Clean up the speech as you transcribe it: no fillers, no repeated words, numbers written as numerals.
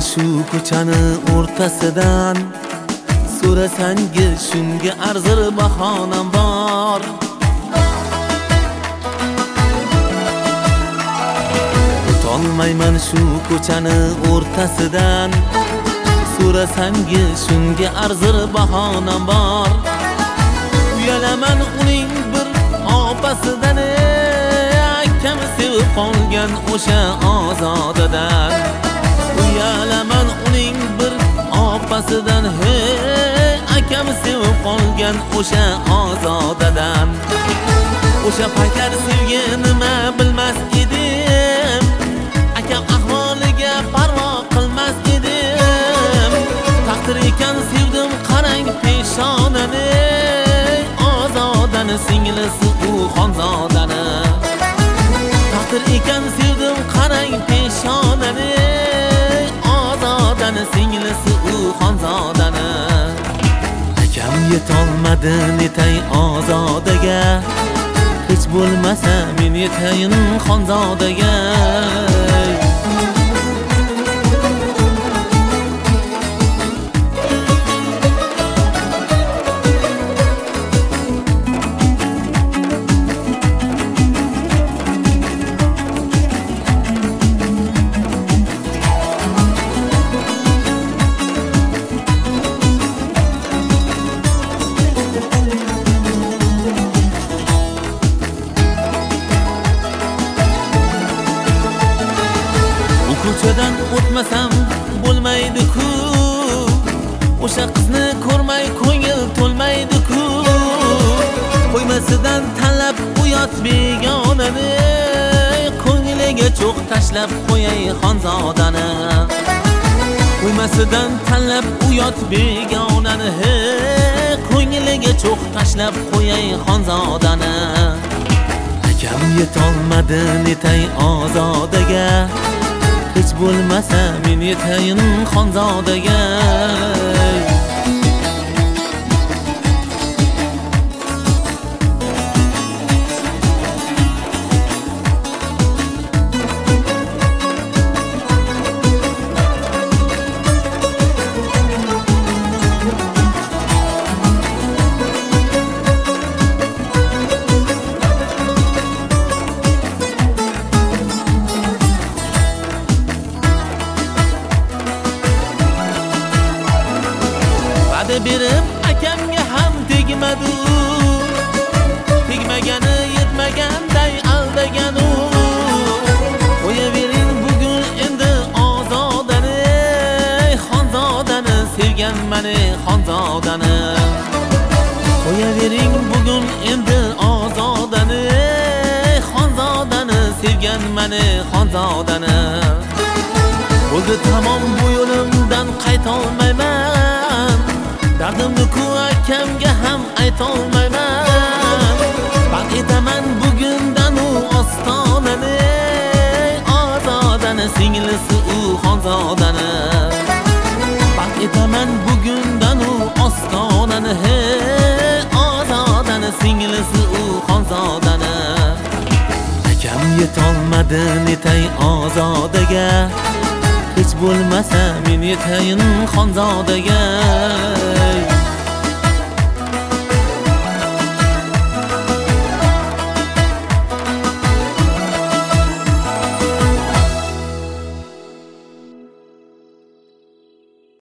shu ko'chani o'rtasidan, so'rasangiz shunga arzir bahonam bor. O'tolmayman shu ko'chani o'rtasidan, so'rasangiz shunga arzir bahonam bor. Uyalaman uning bir opasidan, akam sevib qolgan o'sha ozodadan. Uyalaman uning bir opasidan, akam sevib qolgan o'sha ozodadan. O'sha paytlar sevgi nima bilmas edim, akam ahvoliga parvo qilmas edim. Taqdir ekan sevdim qarang peshonani, ozodani singlisi u xonzodani. Taqdir ekan sevdim qarang peshonani, ozodani singlisi u xonzodani. Akam yetolmadi netay ozodaga, hech bo'lmasa men yetayin xonzodaga. Ko'chadan o'tmasam bo'lmaydi-ku, o'sha qizni ko'rmay ko'ngil to'lmaydi-ku. Qo'ymasidan tanlab uyat begonani, ko'ngliga cho'q tashlab qo'yay xonzodani. Qo'ymasidan tanlab uyat begonani, ko'ngliga cho'q tashlab qo'yay xonzodani. Akam yetolmadi netay ozodaga, hech bo'lmasa men yetayin xonzodaga. Berib akamga ham tegmadi, tegmagani yetmaganday aldagan u. Qo'yavering bugun endi ozodani, xonzodani sevgan mani xonzodani. Qo'yavering bugun endi ozodani, xonzodani sevgan mani xonzodani. Bo'ldi tamom bu yo'limdan qaytolmayman, dardimni-ku akamga ham aytolmayman. Band etaman bugundan u ostonani, ozodani singlisi u xonzodani. Band etaman bugundan u ostonani, ozodani singlisi u xonzodani. Akam yetolmadi netay ozodaga, hech bo'lmasa men yetayin xonzodaga.